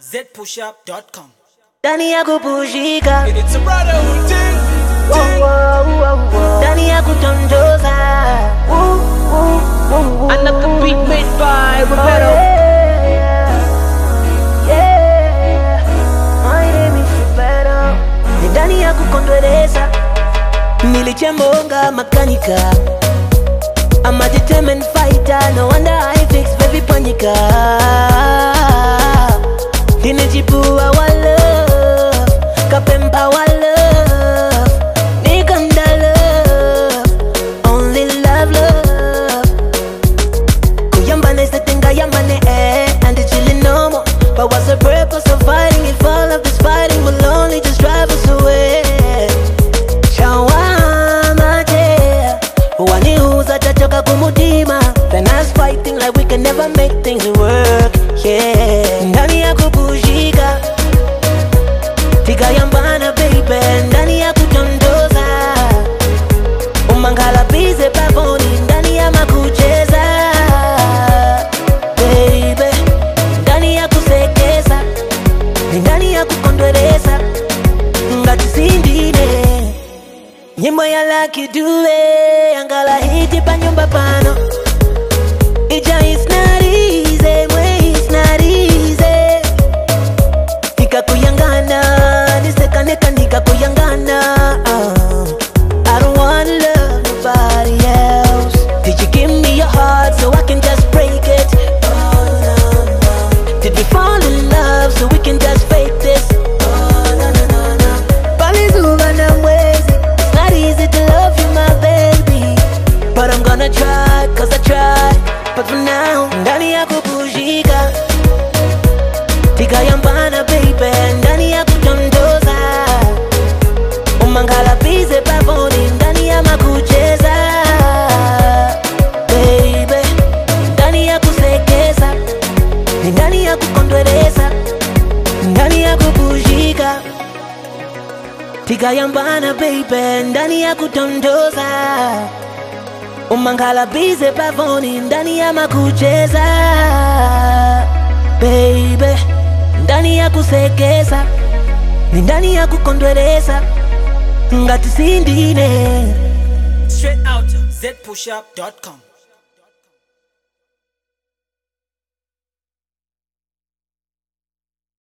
zpush-up.com. Ndani ya kupushika, It's a brotherhood thing. ndani ya kutondoza. Another beat made by Roberto. My name is Roberto. Ni ndani ya kukondwereza. Nilichembonga makanika, I'm a determined fighter. No wonder I fix baby panika. Dinejipua wa love, kapempa wa love, nikanda love, only love love. Kuyambane setenga yambane and it's really no more. But what's the purpose of fighting if all of this fighting will only just drive us away? Shawama je, waniuza chachoka kumutima. Then us fighting like we can never make things work, yeah. Ndani ya kupushika, tika yambana baby. Ndani ya kutondoza, umangala bize pavoni. Ndani ya makucheza, baby. Ndani ya kusekesa, ndani ya kukondwereza. Ngati sindine, nyimbo ya Lucky Dube, angala hiti pa nyumba pano. Ija is not easy, mwe is not easy. Tika kuyangana, nisekaneka nika kuyangana. I don't wanna love nobody else. Did you give me your heart so I can just break it? Oh no, no. Did we fall in love so we can just fake this? Oh no, no, no, no. Palizuva na mwezi, it's not easy to love you my baby. But I'm gonna try, cause I tried. But for now, ndani ya kupushika, tika yambana baby. Ndani ya kutondoza, umangala bize pavoni. Ndani ya makucheza, baby. Ndani ya kusekesa, ndani ya kukondwereza. Ndani ya kupushika, tika yambana baby. Ndani ya kutondoza, umangala bize pavoni. Ndani ya makucheza, baby. Ndani ya kusekesa, ndani ya kukondwereza. Ngati sindine. Straight out zpush-up.com.